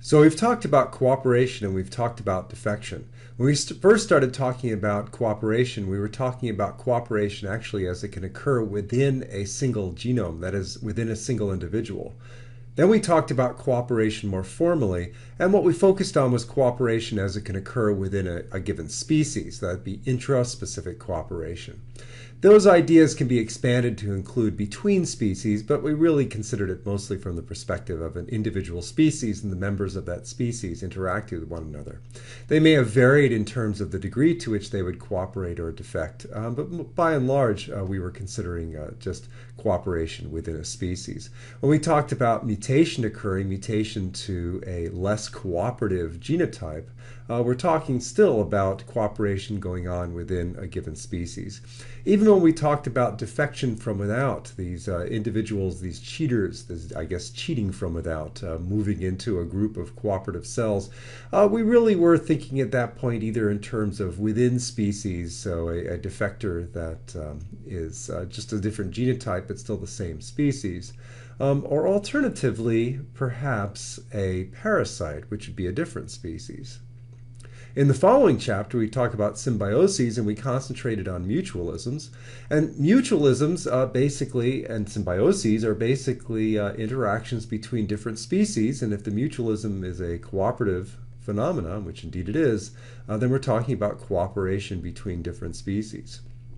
So we've talked about cooperation and we've talked about defection. When we first started talking about cooperation, we were talking about cooperation actually as it can occur within a single genome, that is, within a single individual. Then we talked about cooperation more formally, and what we focused on was cooperation as it can occur within a given species. That would be intraspecific cooperation. Those ideas can be expanded to include between species, but we really considered it mostly from the perspective of an individual species and the members of that species interacting with one another. They may have varied in terms of the degree to which they would cooperate or defect, but by and large, we were considering just cooperation within a species. When we talked about mutation occurring, mutation to a less cooperative genotype, we're talking still about cooperation going on within a given species. Even when we talked about defection from without, these individuals, these cheaters, I guess cheating from without, moving into a group of cooperative cells, we really were thinking at that point either in terms of within species, so a defector that is just a different genotype but still the same species, or alternatively, perhaps a parasite, which would be a different species. In the following chapter, we talk about symbioses and we concentrated on mutualisms. And mutualisms basically, and symbioses are basically interactions between different species. And if the mutualism is a cooperative phenomenon, which indeed it is, then we're talking about cooperation between different species.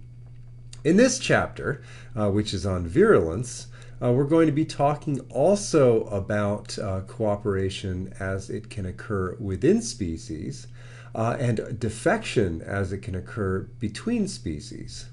In this chapter, which is on virulence, we're going to be talking also about cooperation as it can occur within species, and defection as it can occur between species.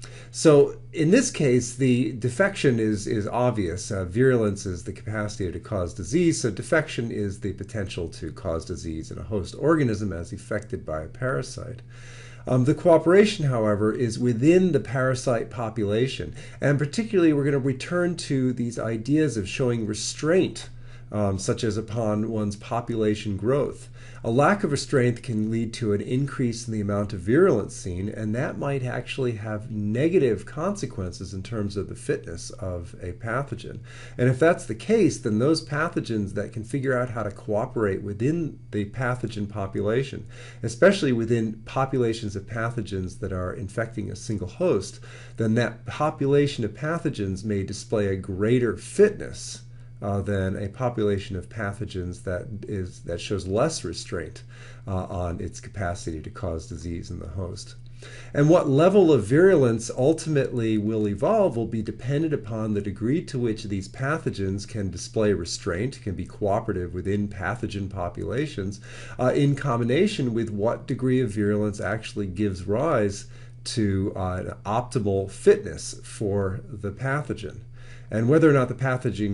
So in this case, the defection is obvious. Virulence is the capacity to cause disease, so defection is the potential to cause disease in a host organism as affected by a parasite. The cooperation, however, is within the parasite population, and particularly we're going to return to these ideas of showing restraint, such as upon one's population growth. A lack of restraint can lead to an increase in the amount of virulence seen, and that might actually have negative consequences in terms of the fitness of a pathogen. And if that's the case, then those pathogens that can figure out how to cooperate within the pathogen population, especially within populations of pathogens that are infecting a single host, then that population of pathogens may display a greater fitness than a population of pathogens that shows less restraint on its capacity to cause disease in the host. And what level of virulence ultimately will evolve will be dependent upon the degree to which these pathogens can display restraint, can be cooperative within pathogen populations, in combination with what degree of virulence actually gives rise to an optimal fitness for the pathogen. And whether or not the pathogen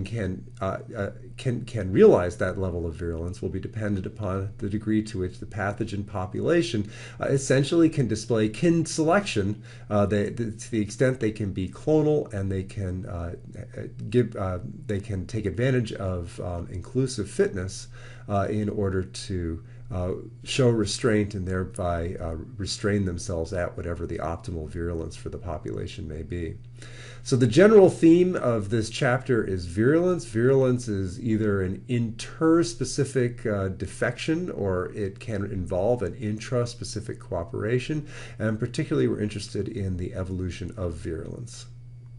can realize that level of virulence will be dependent upon the degree to which the pathogen population essentially can display kin selection to the extent they can be clonal and they can take advantage of inclusive fitness in order to show restraint and thereby restrain themselves at whatever the optimal virulence for the population may be. So the general theme of this chapter is virulence. Virulence is either an interspecific defection or it can involve an intraspecific cooperation, and particularly we're interested in the evolution of virulence.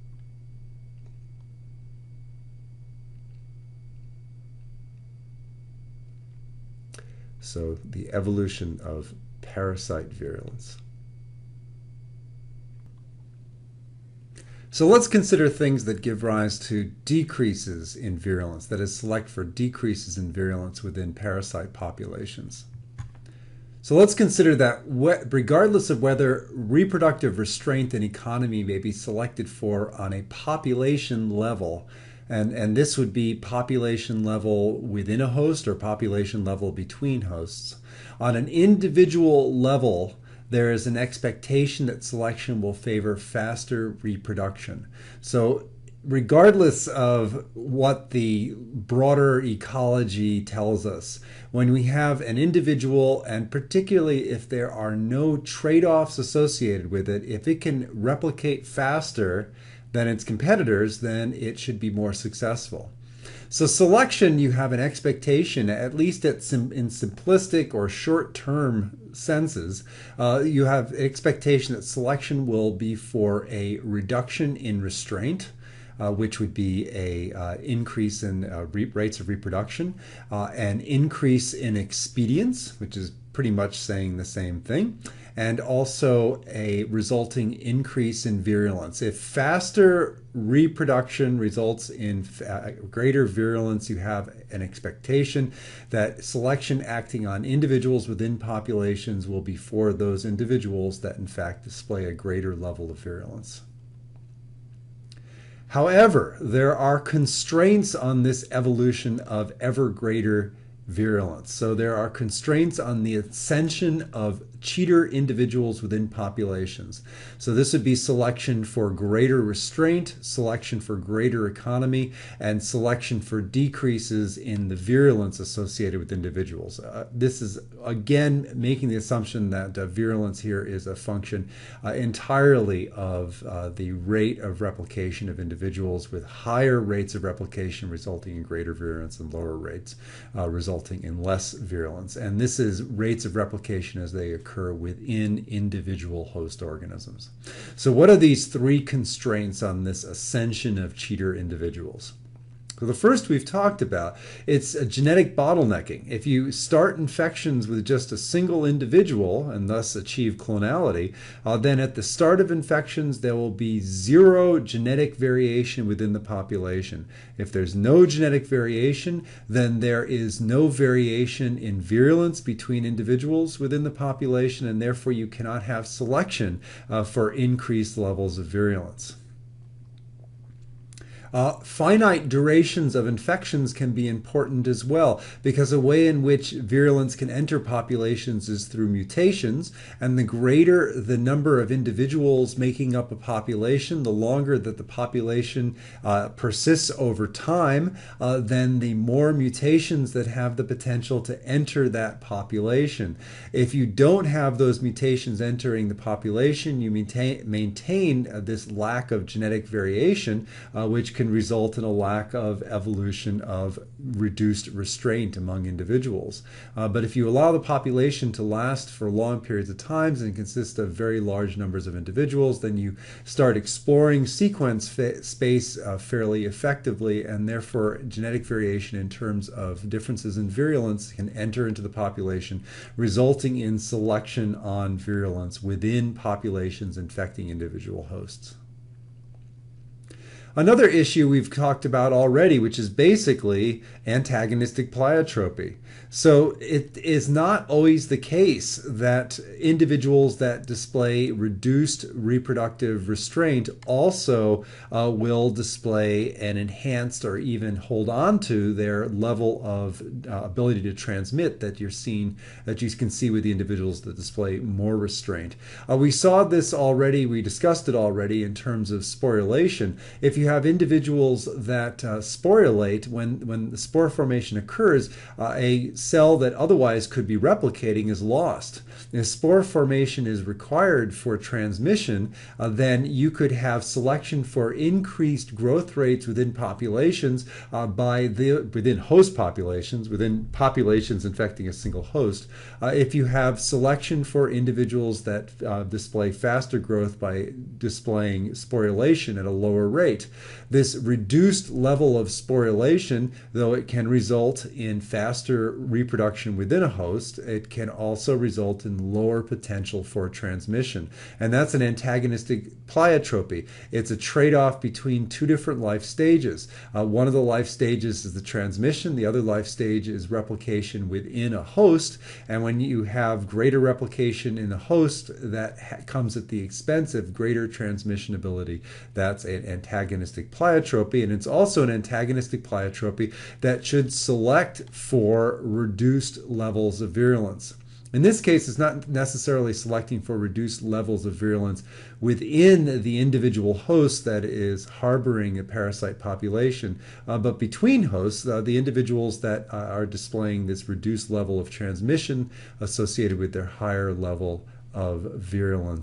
So the evolution of parasite virulence. So let's consider things that give rise to decreases in virulence, that is, select for decreases in virulence within parasite populations. So let's consider that regardless of whether reproductive restraint and economy may be selected for on a population level, and this would be population level within a host or population level between hosts, on an individual level, there is an expectation that selection will favor faster reproduction. So regardless of what the broader ecology tells us, when we have an individual, and particularly if there are no trade-offs associated with it, if it can replicate faster than its competitors, then it should be more successful. So selection, you have an expectation, at least in simplistic or short-term senses, you have an expectation that selection will be for a reduction in restraint, which would be a increase in rates of reproduction, an increase in expedience, which is pretty much saying the same thing, and also a resulting increase in virulence. If faster reproduction results in greater virulence, you have an expectation that selection acting on individuals within populations will be for those individuals that in fact display a greater level of virulence. However, there are constraints on this evolution of ever greater virulence. So there are constraints on the ascension of cheater individuals within populations. So this would be selection for greater restraint, selection for greater economy, and selection for decreases in the virulence associated with individuals. This is again making the assumption that virulence here is a function entirely of the rate of replication of individuals, with higher rates of replication resulting in greater virulence and lower rates resulting in less virulence. And this is rates of replication as they occur within individual host organisms. So what are these three constraints on this ascension of cheater individuals? So the first we've talked about, it's a genetic bottlenecking. If you start infections with just a single individual and thus achieve clonality, then at the start of infections there will be zero genetic variation within the population. If there's no genetic variation, then there is no variation in virulence between individuals within the population, and therefore you cannot have selection for increased levels of virulence. Finite durations of infections can be important as well, because a way in which virulence can enter populations is through mutations, and the greater the number of individuals making up a population, the longer that the population persists over time, then the more mutations that have the potential to enter that population. If you don't have those mutations entering the population, you maintain this lack of genetic variation, which can result in a lack of evolution of reduced restraint among individuals. But if you allow the population to last for long periods of time and consist of very large numbers of individuals, then you start exploring sequence space fairly effectively, and therefore genetic variation in terms of differences in virulence can enter into the population, resulting in selection on virulence within populations infecting individual hosts. Another issue we've talked about already, which is basically antagonistic pleiotropy. So it is not always the case that individuals that display reduced reproductive restraint also will display an enhanced or even hold on to their level of ability to transmit that you can see with the individuals that display more restraint. We saw this already, we discussed it already in terms of sporulation. If you have individuals that sporulate, when the spore formation occurs, a cell that otherwise could be replicating is lost. If spore formation is required for transmission, then you could have selection for increased growth rates within populations within host populations, within populations infecting a single host. If you have selection for individuals that display faster growth by displaying sporulation at a lower rate. This reduced level of sporulation, though it can result in faster reproduction within a host, it can also result in lower potential for transmission. And that's an antagonistic pleiotropy. It's a trade-off between two different life stages. One of the life stages is the transmission, the other life stage is replication within a host. And when you have greater replication in a host, that comes at the expense of greater transmission ability. That's an antagonistic pleiotropy, and it's also an antagonistic pleiotropy that should select for reduced levels of virulence. In this case, it's not necessarily selecting for reduced levels of virulence within the individual host that is harboring a parasite population, but between hosts, the individuals that are displaying this reduced level of transmission associated with their higher level of virulence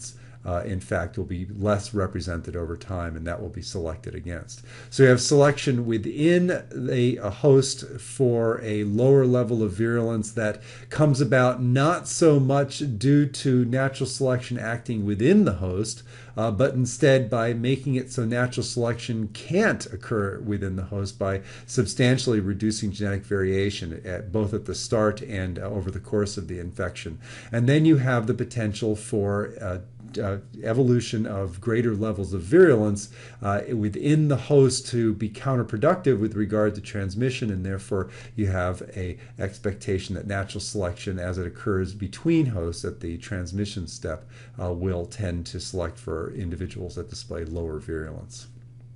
in fact, will be less represented over time, and that will be selected against. So you have selection within a host for a lower level of virulence that comes about not so much due to natural selection acting within the host, but instead by making it so natural selection can't occur within the host by substantially reducing genetic variation both at the start and over the course of the infection. And then you have the potential for evolution of greater levels of virulence within the host to be counterproductive with regard to transmission, and therefore you have a expectation that natural selection as it occurs between hosts at the transmission step will tend to select for individuals that display lower virulence.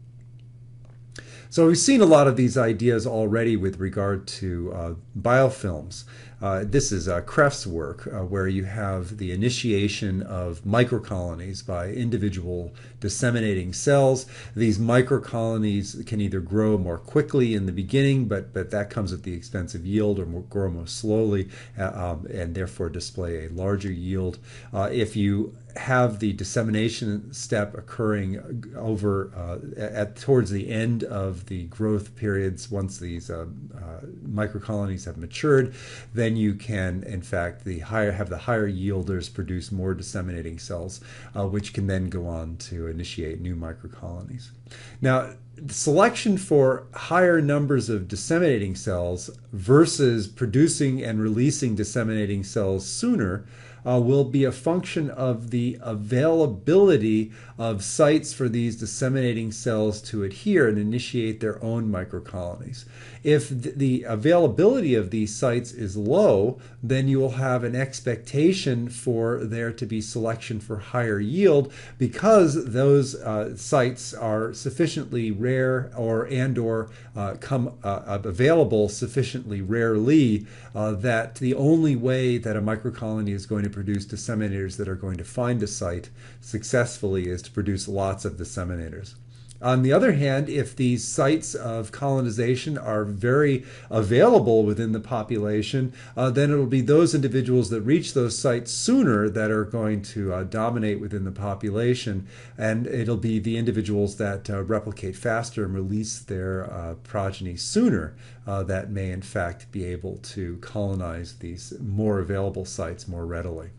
So we've seen a lot of these ideas already with regard to biofilms. This is Krefft's work, where you have the initiation of microcolonies by individual disseminating cells. These microcolonies can either grow more quickly in the beginning, but that comes at the expense of yield, or grow more slowly, and therefore display a larger yield. If you have the dissemination step occurring over towards the end of the growth periods, once these microcolonies have matured, then you can, in fact, have the higher yielders produce more disseminating cells, which can then go on to initiate new microcolonies. Now, selection for higher numbers of disseminating cells versus producing and releasing disseminating cells sooner will be a function of the availability of sites for these disseminating cells to adhere and initiate their own microcolonies. If the availability of these sites is low, then you will have an expectation for there to be selection for higher yield, because those sites are sufficiently rare or come available sufficiently rarely that the only way that a microcolony is going to produce disseminators that are going to find a site successfully is to produce lots of disseminators. On the other hand, if these sites of colonization are very available within the population, then it will be those individuals that reach those sites sooner that are going to dominate within the population, and it'll be the individuals that replicate faster and release their progeny sooner that may in fact be able to colonize these more available sites more readily.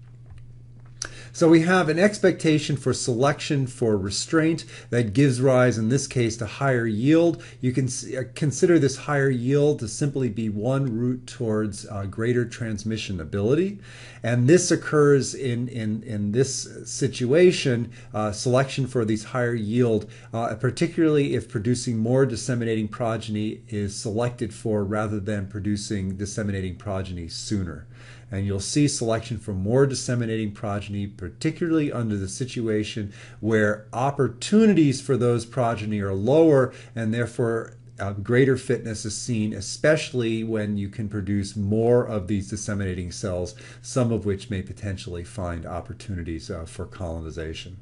So we have an expectation for selection for restraint that gives rise, in this case, to higher yield. You can consider this higher yield to simply be one route towards greater transmission ability. And this occurs in this situation, selection for these higher yield, particularly if producing more disseminating progeny is selected for rather than producing disseminating progeny sooner. And you'll see selection for more disseminating progeny, particularly under the situation where opportunities for those progeny are lower, and therefore greater fitness is seen, especially when you can produce more of these disseminating cells, some of which may potentially find opportunities for colonization.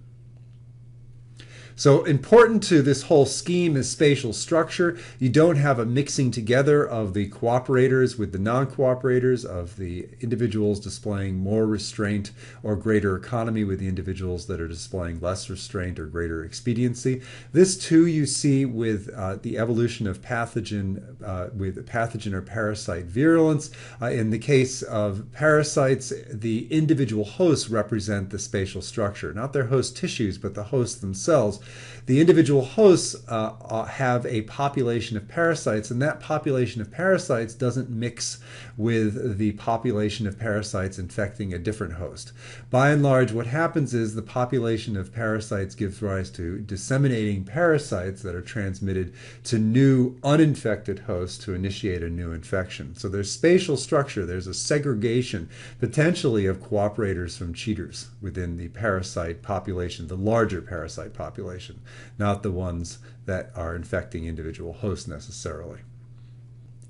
So important to this whole scheme is spatial structure. You don't have a mixing together of the cooperators with the non-cooperators, of the individuals displaying more restraint or greater economy with the individuals that are displaying less restraint or greater expediency. This too you see with the evolution of pathogen or parasite virulence. In the case of parasites, the individual hosts represent the spatial structure, not their host tissues, but the hosts themselves. The individual hosts have a population of parasites, and that population of parasites doesn't mix with the population of parasites infecting a different host. By and large, what happens is the population of parasites gives rise to disseminating parasites that are transmitted to new uninfected hosts to initiate a new infection. So there's spatial structure, there's a segregation potentially of cooperators from cheaters within the parasite population, the larger parasite population, not the ones that are infecting individual hosts necessarily.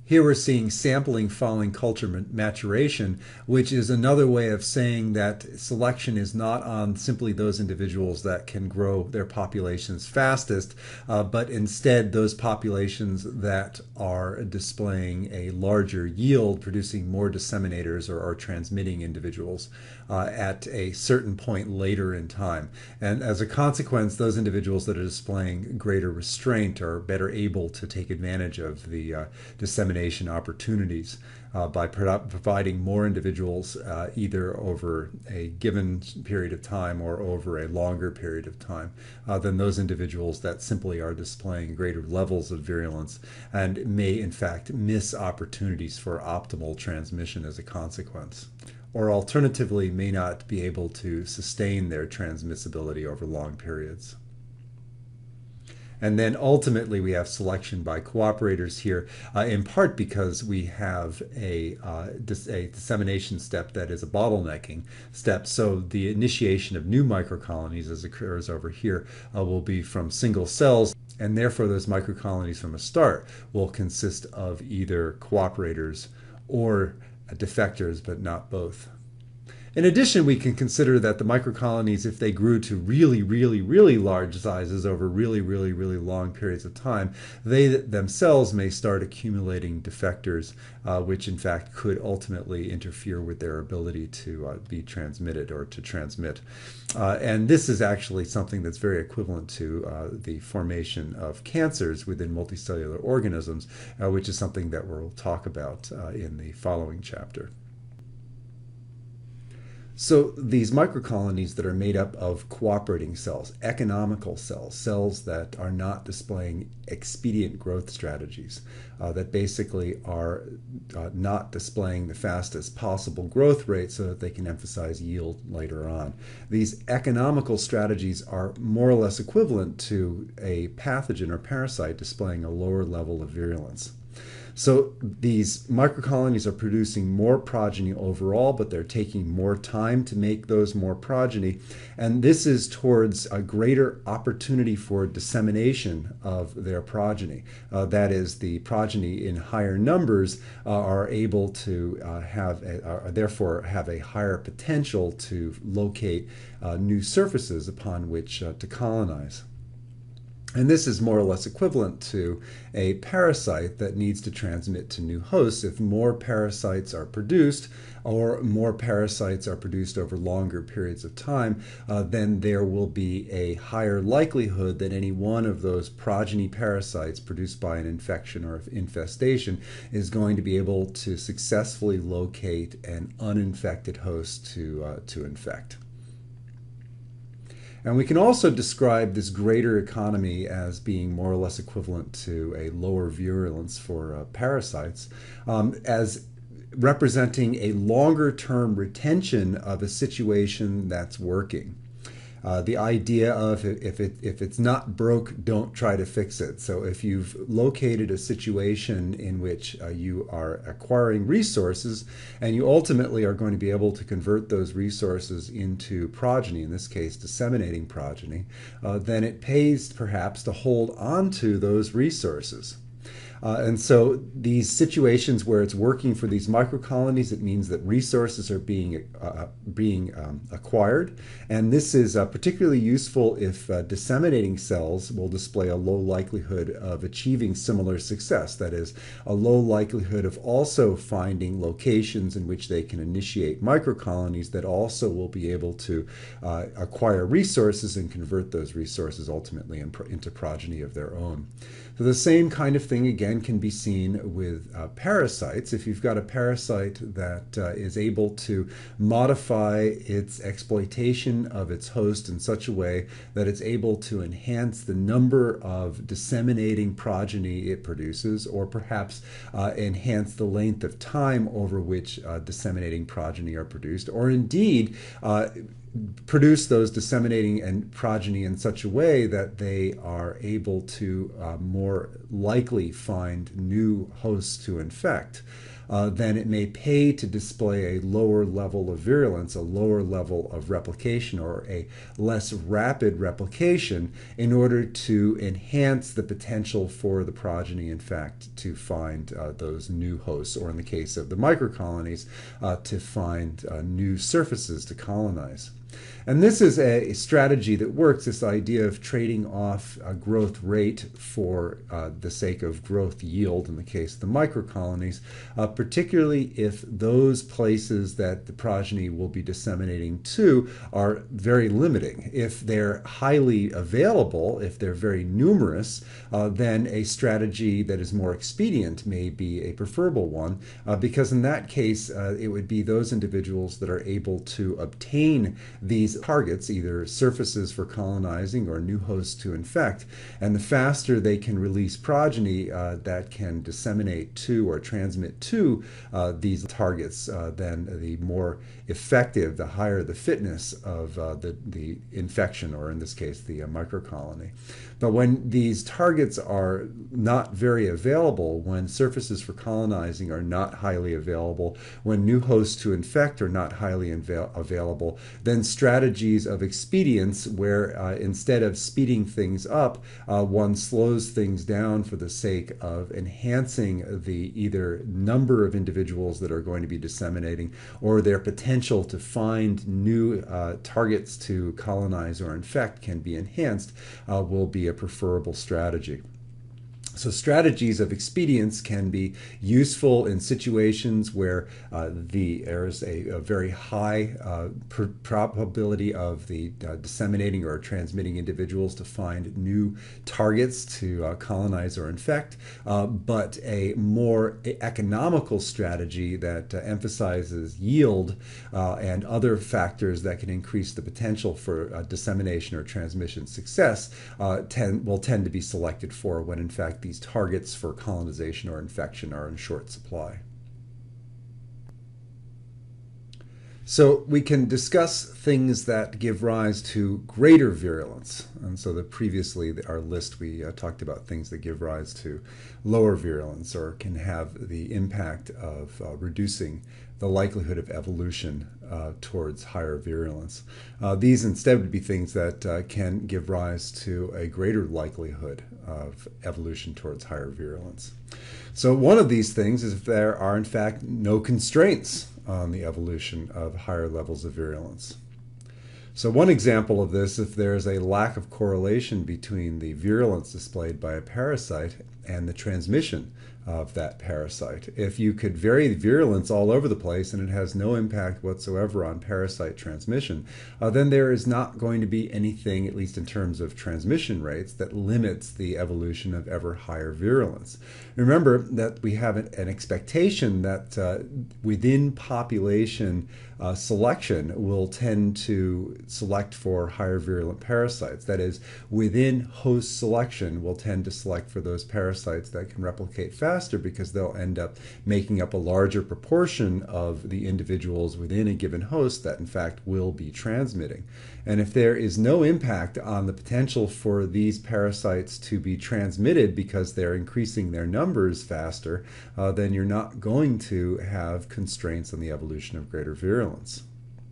Here we're seeing sampling following culture maturation, which is another way of saying that selection is not on simply those individuals that can grow their populations fastest, but instead those populations that are displaying a larger yield, producing more disseminators or transmitting individuals at a certain point later in time. And as a consequence, those individuals that are displaying greater restraint are better able to take advantage of the dissemination opportunities by providing more individuals either over a given period of time or over a longer period of time than those individuals that simply are displaying greater levels of virulence and may in fact miss opportunities for optimal transmission as a consequence, or alternatively may not be able to sustain their transmissibility over long periods. And then ultimately we have selection by cooperators here, in part because we have a dissemination step that is a bottlenecking step. So the initiation of new microcolonies, as occurs over here, will be from single cells, and therefore those microcolonies from a start will consist of either cooperators or defectors, but not both. In addition, we can consider that the microcolonies, if they grew to really, really, really large sizes over really, really, really long periods of time, they themselves may start accumulating defectors, which in fact could ultimately interfere with their ability to be transmitted or to transmit. And this is actually something that's very equivalent to the formation of cancers within multicellular organisms, which is something that we'll talk about in the following chapter. So these microcolonies that are made up of cooperating cells, economical cells, cells that are not displaying expedient growth strategies, that basically are not displaying the fastest possible growth rate so that they can emphasize yield later on. These economical strategies are more or less equivalent to a pathogen or parasite displaying a lower level of virulence. So these microcolonies are producing more progeny overall, but they're taking more time to make those more progeny. And this is towards a greater opportunity for dissemination of their progeny. That is, the progeny in higher numbers are able to therefore have a higher potential to locate new surfaces upon which to colonize. And this is more or less equivalent to a parasite that needs to transmit to new hosts. If more parasites are produced, or more parasites are produced over longer periods of time, then there will be a higher likelihood that any one of those progeny parasites produced by an infection or infestation is going to be able to successfully locate an uninfected host to infect. And we can also describe this greater economy as being more or less equivalent to a lower virulence for parasites, as representing a longer term retention of a situation that's working. The idea of if it's not broke, don't try to fix it. So if you've located a situation in which you are acquiring resources and you ultimately are going to be able to convert those resources into progeny, in this case disseminating progeny, then it pays perhaps to hold on to those resources. And so these situations where it's working for these microcolonies, it means that resources are being acquired. And this is particularly useful if disseminating cells will display a low likelihood of achieving similar success. That is, a low likelihood of also finding locations in which they can initiate microcolonies that also will be able to acquire resources and convert those resources ultimately into progeny of their own. So the same kind of thing again can be seen with parasites. If you've got a parasite that is able to modify its exploitation of its host in such a way that it's able to enhance the number of disseminating progeny it produces, or perhaps enhance the length of time over which disseminating progeny are produced, or indeed produce those disseminating and progeny in such a way that they are able to more likely find new hosts to infect. then it may pay to display a lower level of virulence, a lower level of replication, or a less rapid replication in order to enhance the potential for the progeny, in fact, to find those new hosts, or in the case of the microcolonies, to find new surfaces to colonize. And this is a strategy that works, this idea of trading off growth rate for the sake of growth yield in the case of the microcolonies, particularly if those places that the progeny will be disseminating to are very limiting. If they're highly available, if they're very numerous, then a strategy that is more expedient may be a preferable one, because in that case it would be those individuals that are able to obtain these targets, either surfaces for colonizing or new hosts to infect. And the faster they can release progeny that can disseminate to or transmit to these targets, then the more effective, the higher the fitness of the infection, or in this case, the microcolony. But when these targets are not very available, when surfaces for colonizing are not highly available, when new hosts to infect are not highly available, then strategies of expedience where instead of speeding things up, one slows things down for the sake of enhancing the either number of individuals that are going to be disseminating or their potential to find new targets to colonize or infect can be enhanced, will be a preferable strategy. So strategies of expedience can be useful in situations where there is a very high probability of the disseminating or transmitting individuals to find new targets to colonize or infect, but a more economical strategy that emphasizes yield and other factors that can increase the potential for dissemination or transmission success will tend to be selected for when in fact these targets for colonization or infection are in short supply. So we can discuss things that give rise to greater virulence. And so previously our list we talked about things that give rise to lower virulence or can have the impact of reducing the likelihood of evolution towards higher virulence. These instead would be things that can give rise to a greater likelihood of evolution towards higher virulence. So one of these things is if there are in fact no constraints on the evolution of higher levels of virulence. So one example of this, if there is a lack of correlation between the virulence displayed by a parasite and the transmission of that parasite. If you could vary the virulence all over the place and it has no impact whatsoever on parasite transmission, then there is not going to be anything, at least in terms of transmission rates, that limits the evolution of ever higher virulence. Remember that we have an expectation that within population selection will tend to select for higher virulent parasites. That is, within host selection will tend to select for those parasites that can replicate faster because they'll end up making up a larger proportion of the individuals within a given host that in fact will be transmitting. And if there is no impact on the potential for these parasites to be transmitted because they're increasing their numbers faster, then you're not going to have constraints on the evolution of greater virulence.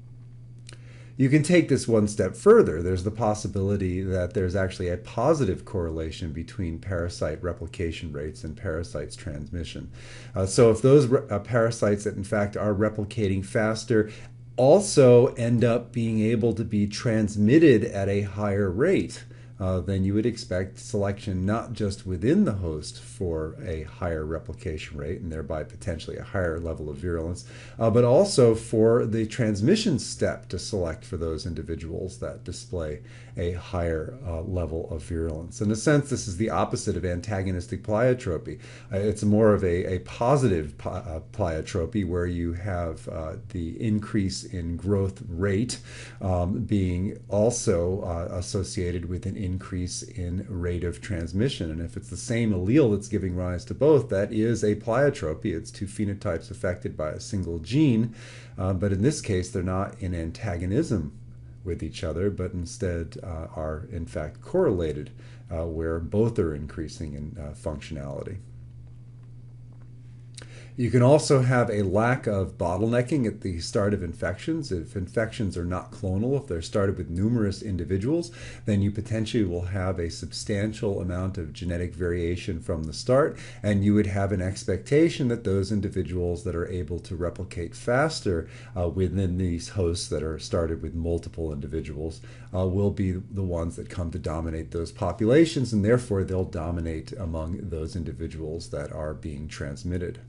You can take this one step further. There's the possibility that there's actually a positive correlation between parasite replication rates and parasites transmission. So if those parasites that in fact are replicating faster also end up being able to be transmitted at a higher rate, then you would expect selection not just within the host for a higher replication rate and thereby potentially a higher level of virulence, but also for the transmission step to select for those individuals that display a higher level of virulence. In a sense, this is the opposite of antagonistic pleiotropy. It's more of a positive pleiotropy where you have the increase in growth rate being also associated with an increase in rate of transmission. And if it's the same allele that's giving rise to both, that is a pleiotropy. It's two phenotypes affected by a single gene, but in this case they're not in antagonism with each other, but instead are in fact correlated, where both are increasing in functionality. You can also have a lack of bottlenecking at the start of infections. If infections are not clonal, if they're started with numerous individuals, then you potentially will have a substantial amount of genetic variation from the start, and you would have an expectation that those individuals that are able to replicate faster within these hosts that are started with multiple individuals will be the ones that come to dominate those populations, and therefore they'll dominate among those individuals that are being transmitted.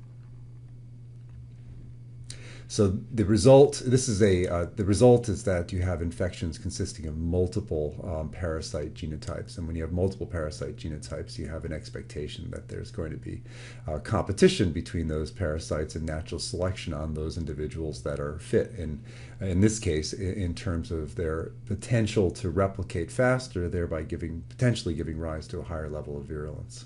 So the result, the result is that you have infections consisting of multiple parasite genotypes, and when you have multiple parasite genotypes, you have an expectation that there's going to be competition between those parasites and natural selection on those individuals that are fit. In this case, in terms of their potential to replicate faster, thereby potentially giving rise to a higher level of virulence.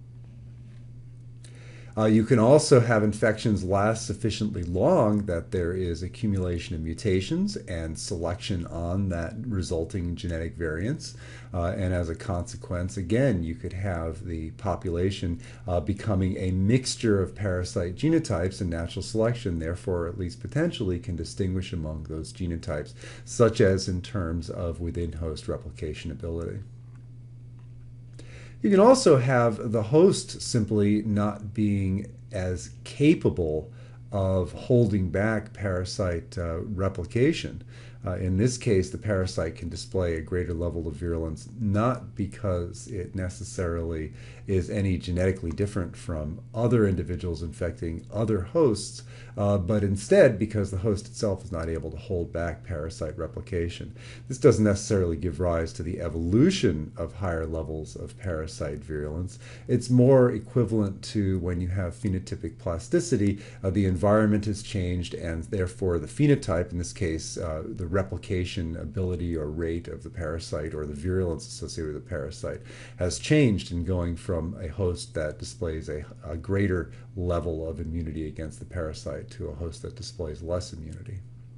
You can also have infections last sufficiently long that there is accumulation of mutations and selection on that resulting genetic variance. And as a consequence, again, you could have the population becoming a mixture of parasite genotypes, and natural selection, therefore, at least potentially, can distinguish among those genotypes, such as in terms of within-host replication ability. You can also have the host simply not being as capable of holding back parasite replication. In this case, the parasite can display a greater level of virulence, not because it necessarily is any genetically different from other individuals infecting other hosts, but instead because the host itself is not able to hold back parasite replication. This doesn't necessarily give rise to the evolution of higher levels of parasite virulence. It's more equivalent to when you have phenotypic plasticity, the environment has changed, and therefore the phenotype, in this case, the replication ability or rate of the parasite or the virulence associated with the parasite has changed in going from a host that displays a greater level of immunity against the parasite to a host that displays less immunity.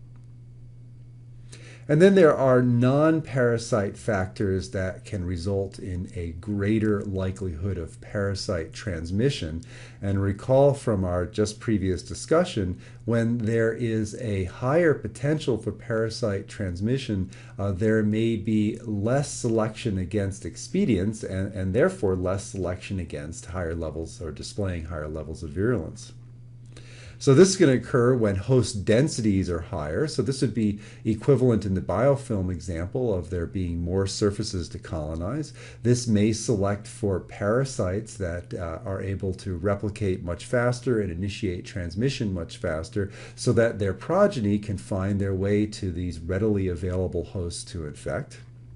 And then there are non-parasite factors that can result in a greater likelihood of parasite transmission. And recall from our just previous discussion, when there is a higher potential for parasite transmission, there may be less selection against expedients and therefore less selection against higher levels or displaying higher levels of virulence. So this is going to occur when host densities are higher. So this would be equivalent in the biofilm example of there being more surfaces to colonize. This may select for parasites that are able to replicate much faster and initiate transmission much faster so that their progeny can find their way to these readily available hosts to infect.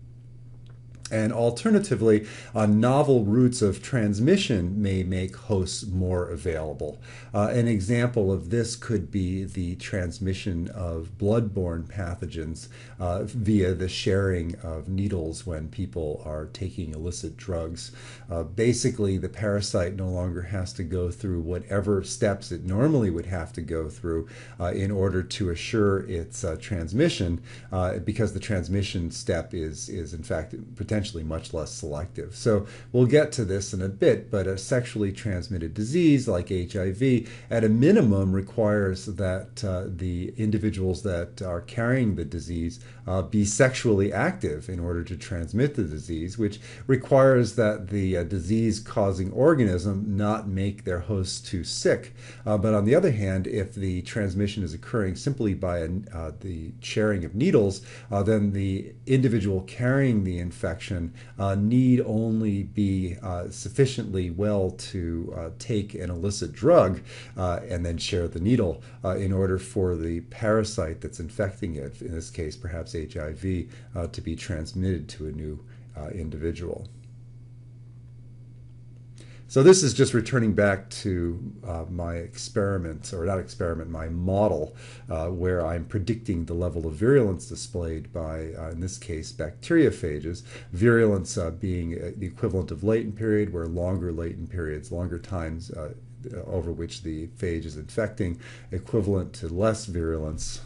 And alternatively, novel routes of transmission may make hosts more available. An example of this could be the transmission of blood-borne pathogens via the sharing of needles when people are taking illicit drugs. Basically, the parasite no longer has to go through whatever steps it normally would have to go through in order to assure its transmission, because the transmission step is in fact potentially much less selective. So we'll get to this in a bit, but a sexually transmitted disease like HIV at a minimum requires that the individuals that are carrying the disease be sexually active in order to transmit the disease, which requires that the disease-causing organism not make their hosts too sick. But on the other hand, if the transmission is occurring simply by the sharing of needles, then the individual carrying the infection need only be sufficiently well to take an illicit drug and then share the needle in order for the parasite that's infecting it, in this case perhaps HIV, to be transmitted to a new individual. So this is just returning back to my experiment, or not experiment, my model, where I'm predicting the level of virulence displayed by, in this case, bacteriophages. Virulence being the equivalent of latent period, where longer latent periods, longer times over which the phage is infecting, equivalent to less virulence.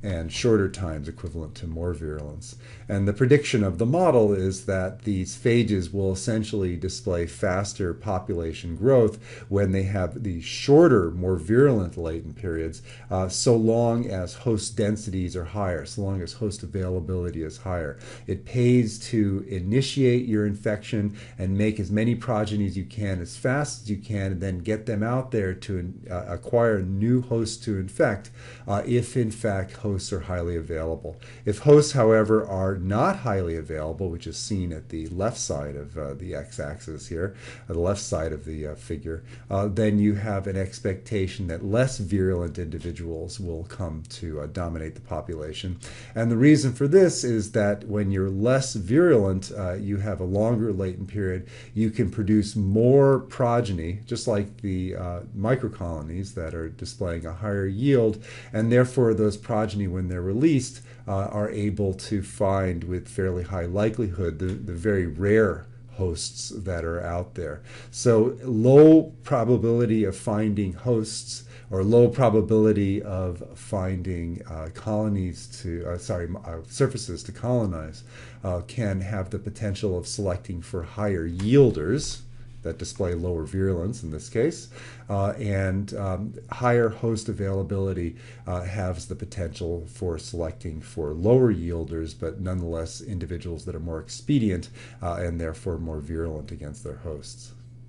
and shorter times equivalent to more virulence. And the prediction of the model is that these phages will essentially display faster population growth when they have the shorter, more virulent latent periods, so long as host densities are higher, so long as host availability is higher. It pays to initiate your infection and make as many progeny as you can as fast as you can, and then get them out there to acquire new hosts to infect if in fact hosts are highly available. If hosts, however, are not highly available, which is seen at the left side of the x-axis here, the left side of the figure, then you have an expectation that less virulent individuals will come to dominate the population. And the reason for this is that when you're less virulent, you have a longer latent period. You can produce more progeny, just like the microcolonies that are displaying a higher yield, and therefore those progeny, when they're released, are able to find with fairly high likelihood the very rare hosts that are out there. So low probability of finding hosts, or low probability of finding surfaces to colonize, can have the potential of selecting for higher yielders that display lower virulence in this case, and higher host availability has the potential for selecting for lower yielders, but nonetheless individuals that are more expedient and therefore more virulent against their hosts.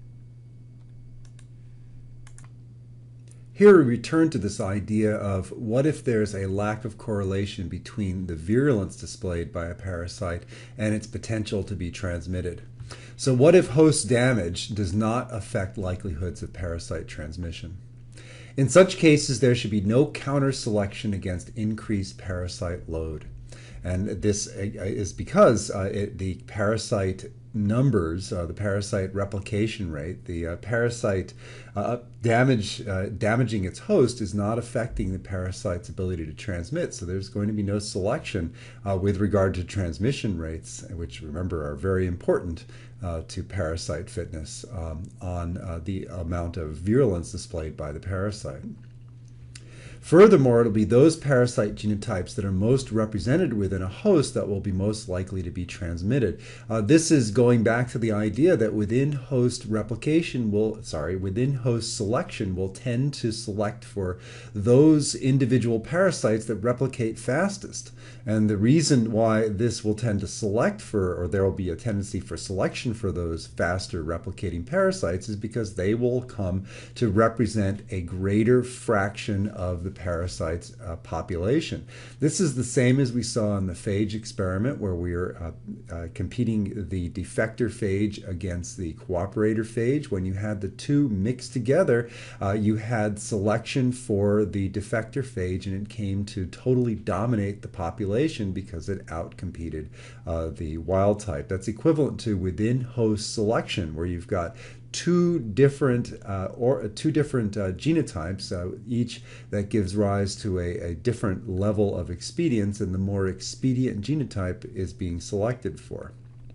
Here we return to this idea of what if there's a lack of correlation between the virulence displayed by a parasite and its potential to be transmitted. So what if host damage does not affect likelihoods of parasite transmission? In such cases, there should be no counter selection against increased parasite load. And this is because the parasite numbers, the parasite replication rate, the parasite damaging its host is not affecting the parasite's ability to transmit. So there's going to be no selection with regard to transmission rates, which remember are very important to parasite fitness, on the amount of virulence displayed by the parasite. Furthermore, it'll be those parasite genotypes that are most represented within a host that will be most likely to be transmitted. This is going back to the idea that within host selection will tend to select for those individual parasites that replicate fastest. And the reason why this will tend to select for, or there will be a tendency for selection for those faster replicating parasites, is because they will come to represent a greater fraction of the parasite's population. This is the same as we saw in the phage experiment, where we are competing the defector phage against the cooperator phage. When you had the two mixed together, you had selection for the defector phage, and it came to totally dominate the population because it outcompeted the wild type. That's equivalent to within host selection, where you've got two different genotypes, each that gives rise to a different level of expedience, and the more expedient genotype is being selected for.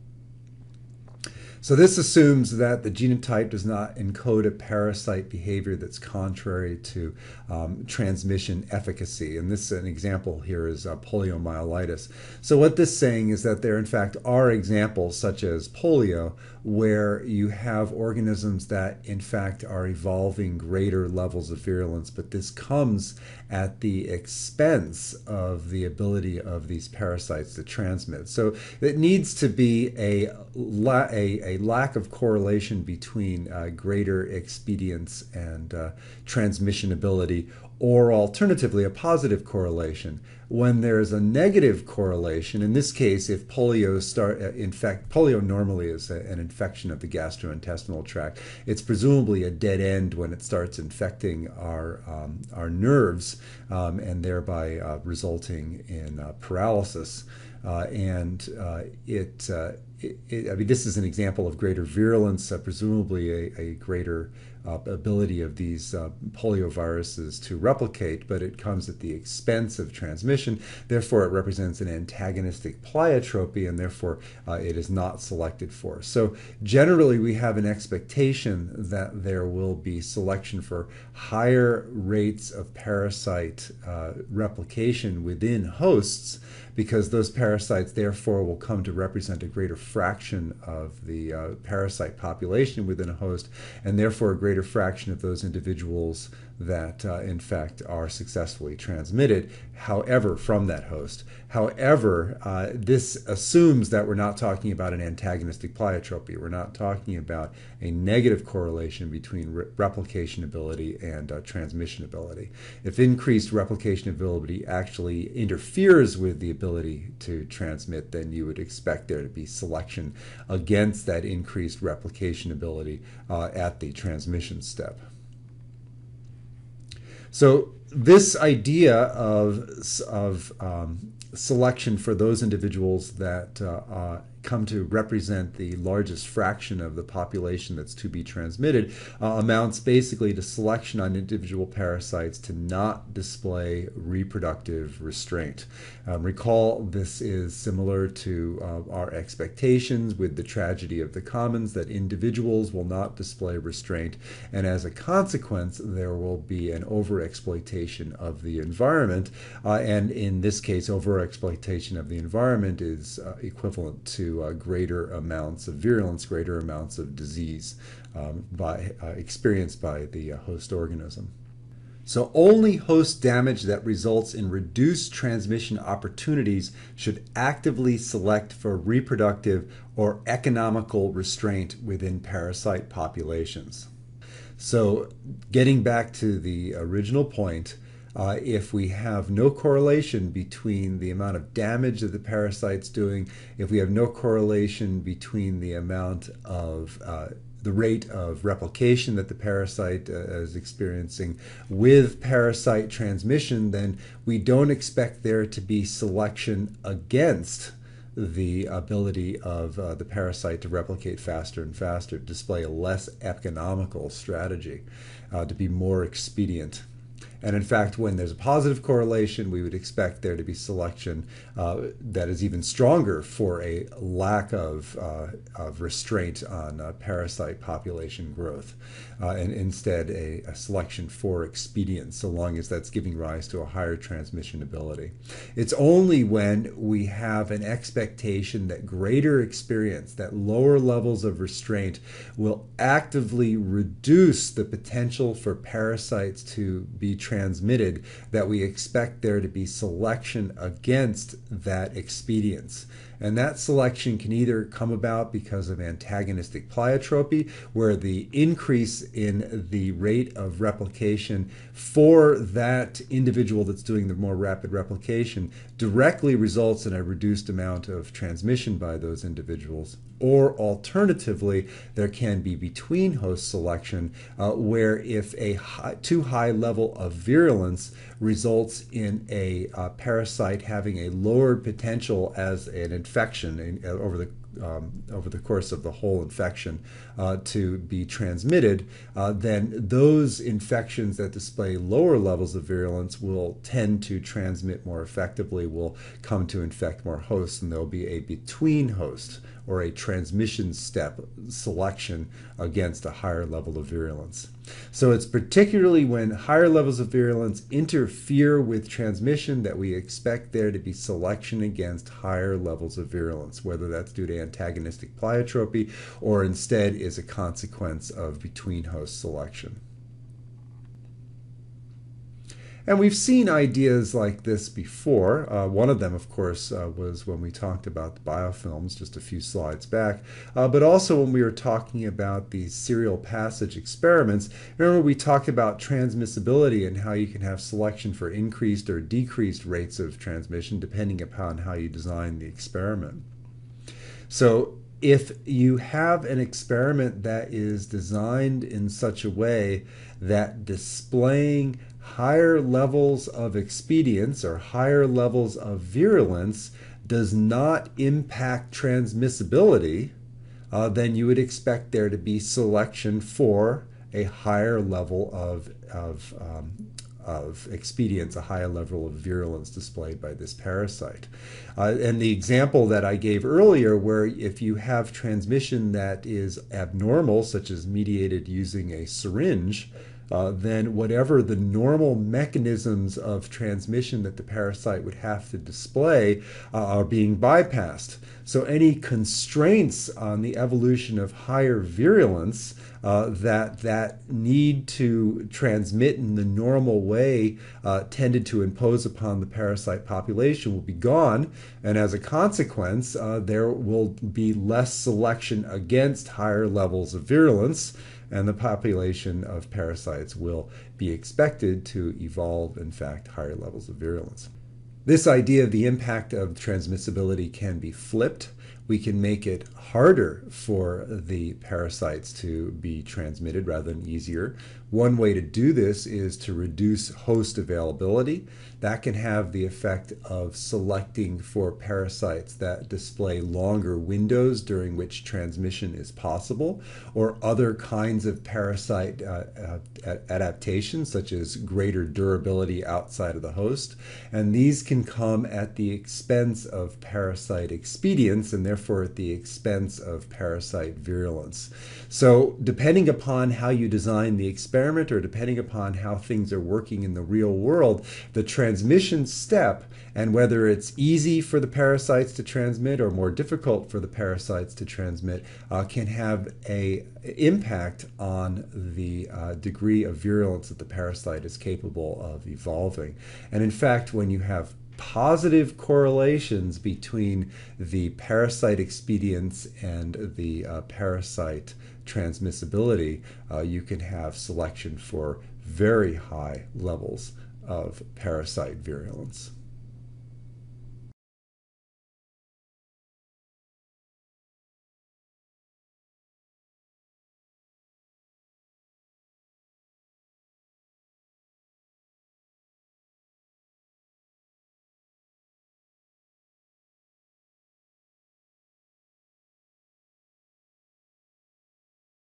So this assumes that the genotype does not encode a parasite behavior that's contrary to transmission efficacy. And this, an example here is poliomyelitis. So what this is saying is that there in fact are examples such as polio where you have organisms that in fact are evolving greater levels of virulence, but this comes at the expense of the ability of these parasites to transmit. So it needs to be a lack of correlation between greater expedience and transmission ability, or alternatively a positive correlation. When there's a negative correlation, in this case, if polio polio normally is an infection of the gastrointestinal tract. It's presumably a dead end when it starts infecting our nerves, and thereby resulting in paralysis. I mean, this is an example of greater virulence, presumably a greater ability of these polioviruses to replicate, but it comes at the expense of transmission. Therefore, it represents an antagonistic pleiotropy, and therefore it is not selected for. So generally, we have an expectation that there will be selection for higher rates of parasite replication within hosts, because those parasites therefore will come to represent a greater fraction of the parasite population within a host, and therefore a greater fraction of those individuals that in fact are successfully transmitted, however, from that host. However, this assumes that we're not talking about an antagonistic pleiotropy. We're not talking about a negative correlation between replication ability and transmission ability. If increased replication ability actually interferes with the ability to transmit, then you would expect there to be selection against that increased replication ability at the transmission step. So this idea of selection for those individuals that come to represent the largest fraction of the population that's to be transmitted amounts basically to selection on individual parasites to not display reproductive restraint. Recall, this is similar to our expectations with the tragedy of the commons, that individuals will not display restraint, and as a consequence there will be an overexploitation of the environment, and in this case overexploitation of the environment is equivalent to greater amounts of virulence, greater amounts of disease experienced by the host organism. So only host damage that results in reduced transmission opportunities should actively select for reproductive or economical restraint within parasite populations. So getting back to the original point, if we have no correlation between the amount of damage that the parasite's doing, if we have no correlation between the amount of the rate of replication that the parasite is experiencing with parasite transmission, then we don't expect there to be selection against the ability of the parasite to replicate faster and faster, to display a less economical strategy, to be more expedient. And in fact, when there's a positive correlation, we would expect there to be selection that is even stronger for a lack of restraint on parasite population growth, and instead a selection for expedience, so long as that's giving rise to a higher transmission ability. It's only when we have an expectation that greater experience, that lower levels of restraint will actively reduce the potential for parasites to be transmitted, that we expect there to be selection against that expedience. And that selection can either come about because of antagonistic pleiotropy, where the increase in the rate of replication for that individual that's doing the more rapid replication directly results in a reduced amount of transmission by those individuals. Or alternatively, there can be between host selection, where if a too high level of virulence results in a parasite having a lowered potential as an infection over the course of the whole infection to be transmitted, then those infections that display lower levels of virulence will tend to transmit more effectively, will come to infect more hosts, and there will be a between host or a transmission step selection against a higher level of virulence. So it's particularly when higher levels of virulence interfere with transmission that we expect there to be selection against higher levels of virulence, whether that's due to antagonistic pleiotropy or instead is a consequence of between host selection. And we've seen ideas like this before. One of them, of course, was when we talked about the biofilms just a few slides back, but also when we were talking about the serial passage experiments. Remember, we talked about transmissibility and how you can have selection for increased or decreased rates of transmission depending upon how you design the experiment. So if you have an experiment that is designed in such a way that displaying higher levels of expedience or higher levels of virulence does not impact transmissibility, then you would expect there to be selection for a higher level of expedience, a higher level of virulence displayed by this parasite. And the example that I gave earlier, where if you have transmission that is abnormal, such as mediated using a syringe, then whatever the normal mechanisms of transmission that the parasite would have to display are being bypassed. So any constraints on the evolution of higher virulence that need to transmit in the normal way tended to impose upon the parasite population will be gone, and as a consequence, there will be less selection against higher levels of virulence, and the population of parasites will be expected to evolve, in fact, higher levels of virulence. This idea of the impact of transmissibility can be flipped. We can make it harder for the parasites to be transmitted rather than easier. One way to do this is to reduce host availability. That can have the effect of selecting for parasites that display longer windows during which transmission is possible, or other kinds of parasite adaptations, such as greater durability outside of the host. And these can come at the expense of parasite expedience, and therefore at the expense of parasite virulence. So depending upon how you design the experiment, or depending upon how things are working in the real world, the transmission step, and whether it's easy for the parasites to transmit or more difficult for the parasites to transmit, can have an impact on the degree of virulence that the parasite is capable of evolving. And in fact, when you have positive correlations between the parasite expedience and the parasite transmissibility, you can have selection for very high levels of parasite virulence.